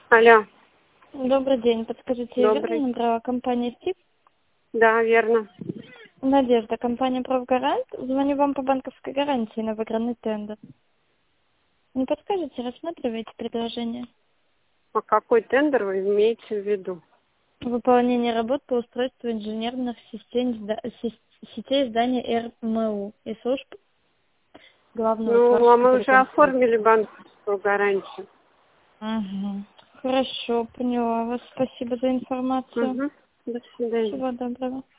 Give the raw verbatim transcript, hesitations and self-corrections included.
Алло. Добрый день. Подскажите, я Добрый. верно набрала компания СТИП? Да, верно. Надежда, компания «Профгарант». Звоню вам по банковской гарантии на выигранный тендер. Не подскажете, рассматриваете предложение? А какой тендер вы имеете в виду? Выполнение работ по устройству инженерных систем, зда- сис- сетей здания РМУ и служб главного Ну, а сварщика мы уже оформили реконструкции. банковскую гарантию. Угу. Хорошо, поняла вас. Спасибо за информацию. Угу. До свидания. Всего доброго.